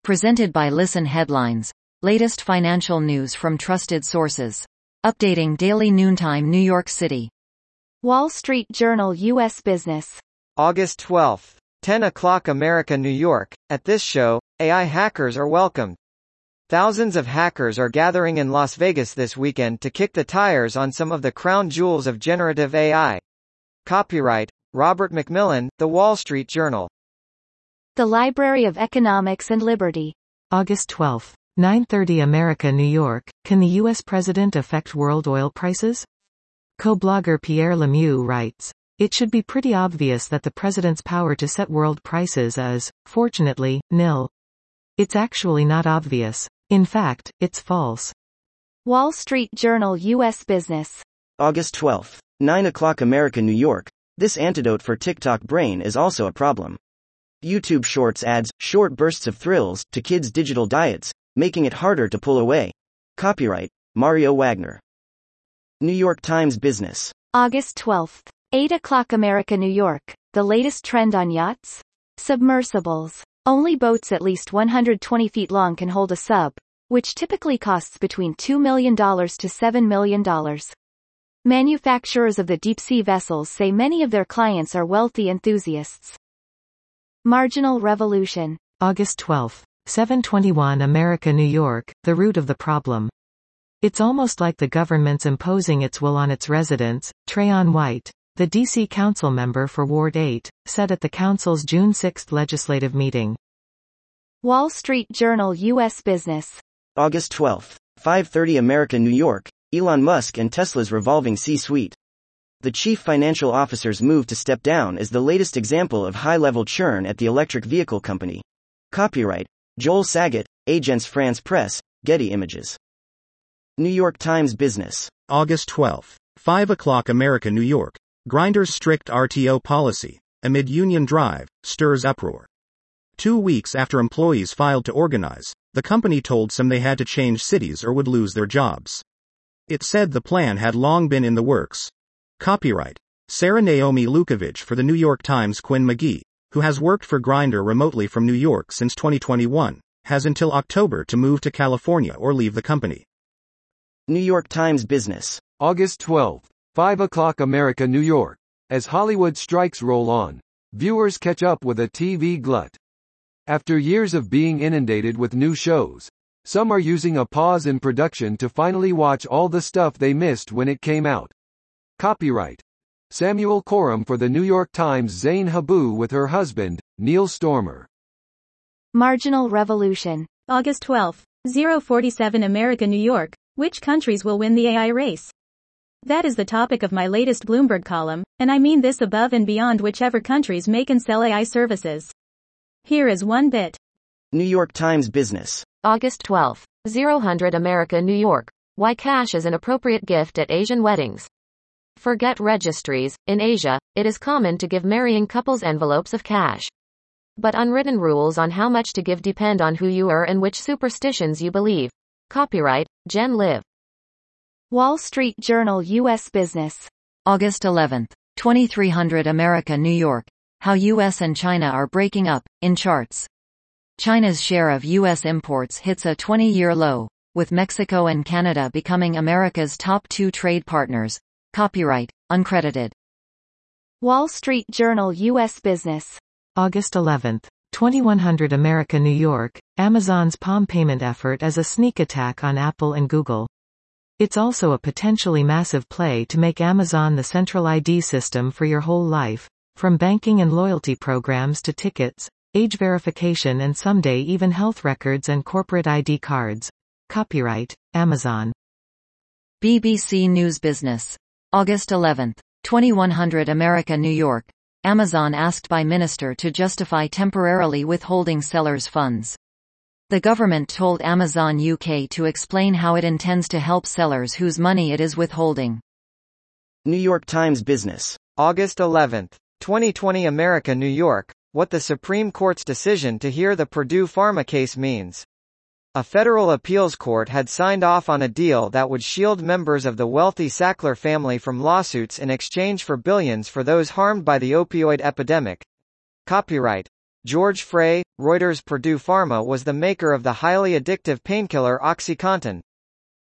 Presented by Listen Headlines. Latest financial news from trusted sources. Updating daily noontime New York City. Wall Street Journal U.S. Business. August 12. 10 o'clock America, New York. At this show, AI hackers are welcomed. Thousands of hackers are gathering in Las Vegas this weekend to kick the tires on some of the crown jewels of generative AI. Copyright, Robert Macmillan, The Wall Street Journal. The Library of Economics and Liberty. August 12. 9:30 America, New York. Can the U.S. president affect world oil prices? Co-blogger Pierre Lemieux writes, "It should be pretty obvious that the president's power to set world prices is, fortunately, nil. It's actually not obvious. In fact, it's false." Wall Street Journal U.S. Business. August 12. 9 o'clock America, New York. This antidote for TikTok brain is also a problem. YouTube Shorts adds short bursts of thrills to kids' digital diets, making it harder to pull away. Copyright, Mario Wagner. New York Times Business. August 12. 8 o'clock America, New York. The latest trend on yachts? Submersibles. Only boats at least 120 feet long can hold a sub, which typically costs between $2 million to $7 million. Manufacturers of the deep-sea vessels say many of their clients are wealthy enthusiasts. Marginal Revolution. August 12. 7:21 America, New York. The root of the problem. It's almost like the government's imposing its will on its residents, Trayon White, the D.C. council member for Ward 8, said at the council's June 6 legislative meeting. Wall Street Journal U.S. Business. August 12. 5:30 America, New York. Elon Musk and Tesla's revolving C-suite. The chief financial officer's move to step down is the latest example of high-level churn at the electric vehicle company. Copyright, Joel Saget, Agence France Presse, Getty Images. New York Times Business. August 12. 5 o'clock America, New York. Grindr's strict RTO policy, amid union drive, stirs uproar. 2 weeks after employees filed to organize, the company told some they had to change cities or would lose their jobs. It said the plan had long been in the works. Copyright, Sarah Naomi Lukovich for the New York Times. Quinn McGee, who has worked for Grindr remotely from New York since 2021, has until October to move to California or leave the company. New York Times Business. August 12. 5 o'clock America, New York. As Hollywood strikes roll on, viewers catch up with a TV glut. After years of being inundated with new shows, some are using a pause in production to finally watch all the stuff they missed when it came out. Copyright, Samuel Coram for the New York Times. Zain Habu with her husband, Neil Stormer. Marginal Revolution. August 12. 047 America, New York. Which countries will win the AI race? That is the topic of my latest Bloomberg column, and I mean this above and beyond whichever countries make and sell AI services. Here is one bit. New York Times Business. August 12. 000 America, New York. Why cash is an appropriate gift at Asian weddings. Forget registries. In Asia, it is common to give marrying couples envelopes of cash. But unwritten rules on how much to give depend on who you are and which superstitions you believe. Copyright, Jen Liv. Wall Street Journal U.S. Business. August 11. 2300 America, New York. How U.S. and China are breaking up, in charts. China's share of U.S. imports hits a 20-year low, with Mexico and Canada becoming America's top 2 trade partners. Copyright, uncredited. Wall Street Journal U.S. Business. August 11. 2100 America, New York. Amazon's Palm payment effort as a sneak attack on Apple and Google. It's also a potentially massive play to make Amazon the central ID system for your whole life, from banking and loyalty programs to tickets, age verification and someday even health records and corporate ID cards. Copyright, Amazon. BBC News Business. August 11. 2100 America, New York. Amazon asked by minister to justify temporarily withholding sellers' funds. The government told Amazon UK to explain how it intends to help sellers whose money it is withholding. New York Times Business. August 11. 2020 America, New York. What the Supreme Court's decision to hear the Purdue Pharma case means. A federal appeals court had signed off on a deal that would shield members of the wealthy Sackler family from lawsuits in exchange for billions for those harmed by the opioid epidemic. Copyright, George Frey, Reuters. Purdue Pharma was the maker of the highly addictive painkiller OxyContin,